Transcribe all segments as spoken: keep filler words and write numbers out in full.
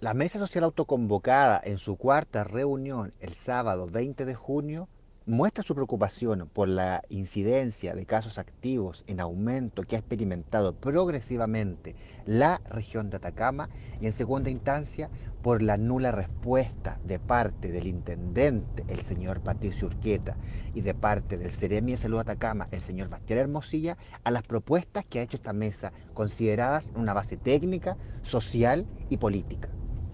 La Mesa Social Autoconvocada en su cuarta reunión el sábado veinte de junio muestra su preocupación por la incidencia de casos activos en aumento que ha experimentado progresivamente la región de Atacama y en segunda instancia por la nula respuesta de parte del intendente, el señor Patricio Urqueta, y de parte del Seremi de Salud Atacama, el señor Bastián Hermosilla, a las propuestas que ha hecho esta mesa, consideradas en una base técnica, social y política.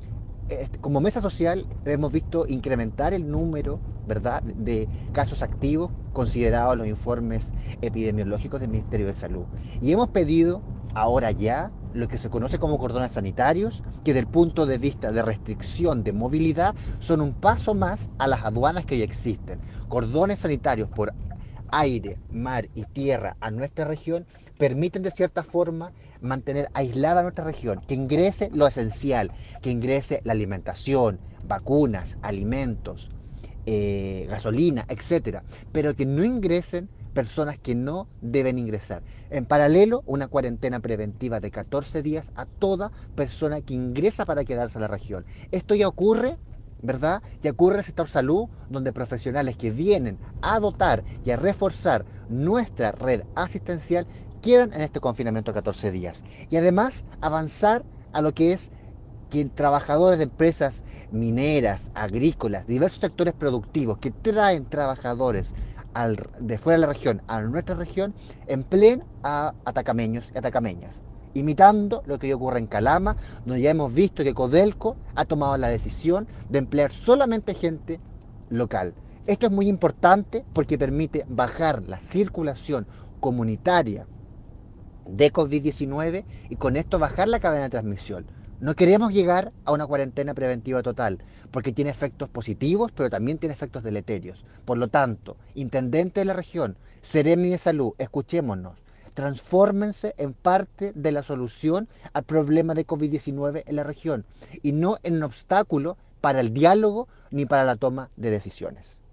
Como mesa social hemos visto incrementar el número, ¿verdad?, de casos activos considerados en los informes epidemiológicos del Ministerio de Salud. Y hemos pedido ahora ya lo que se conoce como cordones sanitarios, que desde el punto de vista de restricción de movilidad son un paso más a las aduanas que hoy existen. Cordones sanitarios por aire, mar y tierra a nuestra región permiten de cierta forma mantener aislada nuestra región, que ingrese lo esencial, que ingrese la alimentación, vacunas, alimentos, eh, gasolina, etcétera, pero que no ingresen personas que no deben ingresar. En paralelo, una cuarentena preventiva de catorce días a toda persona que ingresa para quedarse a la región. Esto ya ocurre, ¿verdad? Ya ocurre en el sector salud, donde profesionales que vienen a dotar y a reforzar nuestra red asistencial quedan en este confinamiento de catorce días. Y además avanzar a lo que es que trabajadores de empresas mineras, agrícolas, diversos sectores productivos que traen trabajadores al, de fuera de la región a nuestra región, empleen a atacameños y atacameñas, imitando lo que ocurre en Calama, donde ya hemos visto que Codelco ha tomado la decisión de emplear solamente gente local. Esto es muy importante porque permite bajar la circulación comunitaria de COVID diecinueve y con esto bajar la cadena de transmisión. No queremos llegar a una cuarentena preventiva total, porque tiene efectos positivos, pero también tiene efectos deleterios. Por lo tanto, intendente de la región, Seremi de Salud, escuchémonos, transfórmense en parte de la solución al problema de COVID diecinueve en la región y no en un obstáculo para el diálogo ni para la toma de decisiones.